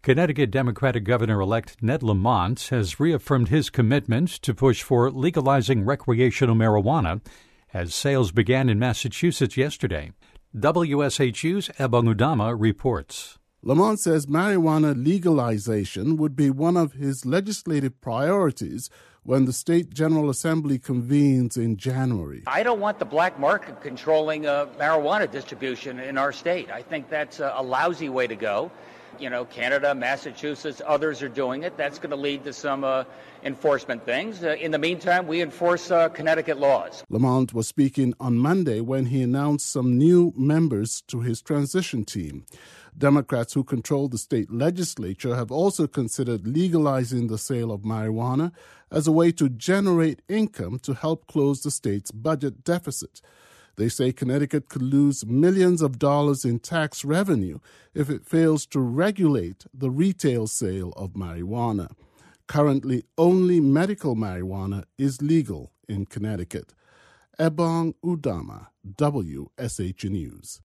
Connecticut Democratic Governor-elect Ned Lamont has reaffirmed his commitment to push for legalizing recreational marijuana as sales began in Massachusetts yesterday. WSHU's Ebong Udama reports. Lamont says marijuana legalization would be one of his legislative priorities when the State General Assembly convenes in January. I don't want the black market controlling marijuana distribution in our state. I think that's a lousy way to go. You know, Canada, Massachusetts, others are doing it. That's going to lead to some enforcement things. In the meantime, we enforce Connecticut laws. Lamont was speaking on Monday when he announced some new members to his transition team. Democrats who control the state legislature have also considered legalizing the sale of marijuana as a way to generate income to help close the state's budget deficit. They say Connecticut could lose millions of dollars in tax revenue if it fails to regulate the retail sale of marijuana. Currently, only medical marijuana is legal in Connecticut. Ebong Udama, WSH News.